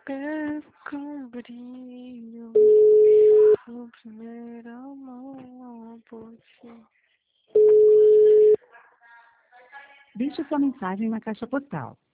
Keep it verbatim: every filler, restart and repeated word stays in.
pés com brilho, o primeiro amor por ti. Deixe sua mensagem na caixa postal